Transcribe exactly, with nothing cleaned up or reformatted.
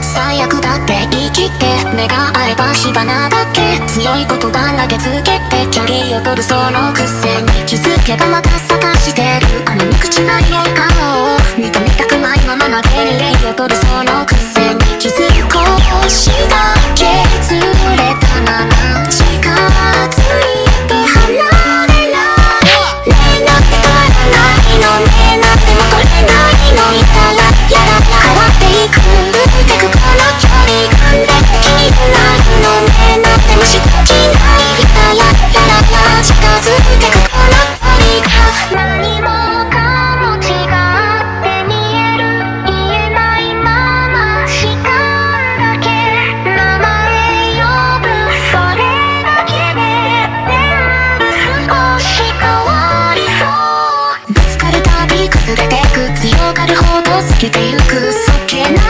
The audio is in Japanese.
最悪だって言い切って目が合えば火花だけ強い言葉投げつけて距離を取るそのくせに気づけばまた探してるあの無口な笑顔を認めたくないまま投げに礼を取るそのくせに気づこうした削れたまま近づいて離れない連絡取らないの目なんても取れないのいたらやだ変わっていくてくこの距離感で気になるの目なんてもしときないいたらやだ近づいてくこの距離感何もかも違って見える言えないまま時間だけ名前呼ぶそれだけで全部少し変わりそうぶつかるたび崩れてく強がるほど過ぎてゆくそっけない